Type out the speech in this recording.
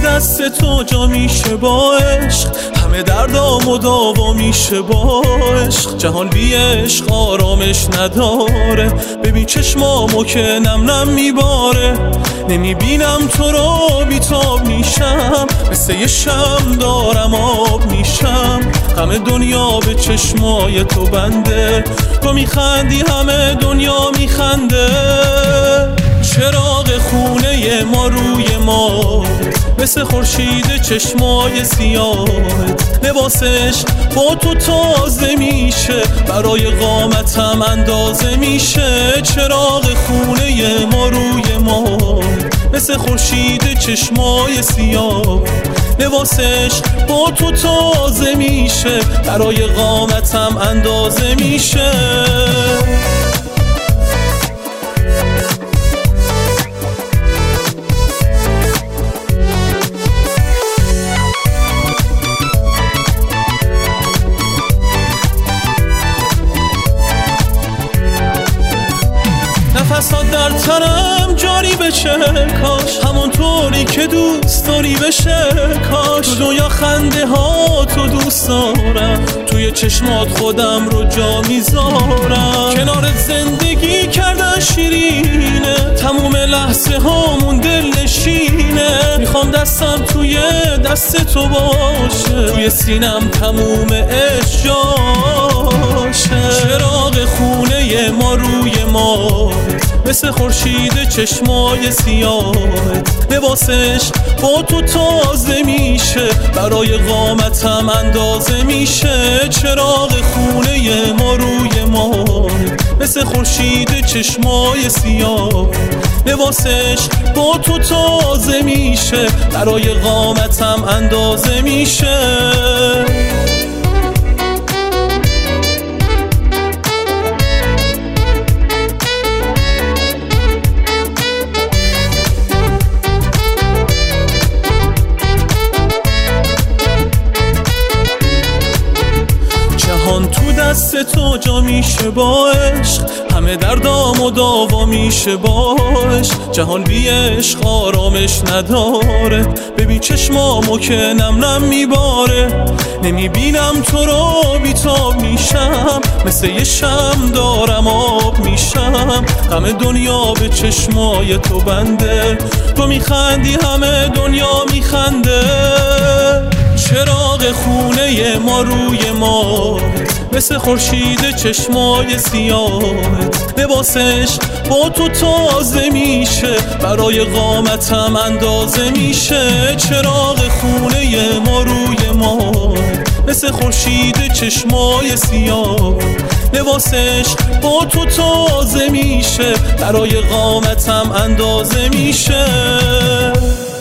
دست تو جا میشه با عشق، همه دردام و داوا میشه با عشق. جهان بی عشق آرامش نداره، ببین چشمامو که نم نم میباره. نمیبینم تو رو بیتاب میشم، مثل یه شم دارم آب میشم. همه دنیا به چشمای تو بنده، تو میخندی همه دنیا میخنده. چراغ خونه ما روی ما، مثل خورشید چشمای سیاهت. لباسش با تو تازه میشه، برای قامتم اندازه میشه. چراغ خونه ما روی ما، مثل خورشید چشمای سیاه. لباسش با تو تازه میشه، برای قامتم اندازه میشه. نفسات در تنم جاری بشه کاش، همونطوری که دوست داری بشه کاش. تو دنیا خنده ها تو دوست دارم، توی چشمات خودم رو جا میذارم. کنارت زندگی کردن شیرینه، تموم لحظه هامون دل نشینه. میخوام دستم توی دست تو باشه، توی سینم تموم عشق جاشه. چراغ خونه ما روی ما، مثل خورشید چشمای سیاهت. لباسش با تو تازه میشه، برای قامتم اندازه میشه. چراغ خونه ما روی ما، مثل خورشید چشمای سیاه. لباسش با تو تازه میشه، برای قامتم اندازه میشه. تو دست تو جا میشه با عشق، همه دردام و داوا میشه با عشق. جهان بی عشق آرامش نداره، ببین چشمامو که نم نم میباره. نمیبینم تو رو بیتاب میشم، مثل یه شم دارم آب میشم. همه دنیا به چشمای تو بنده، تو میخندی همه دنیا میخنده. چراغ خونه ما روی ما، مثل خورشید چشمای سیاهت. لباسش با تو تازه میشه، برای قامتم اندازه میشه. چراغ خونه ما روی ما، مثل خورشید چشمای سیاه. لباسش با تو تازه میشه، برای قامتم اندازه میشه.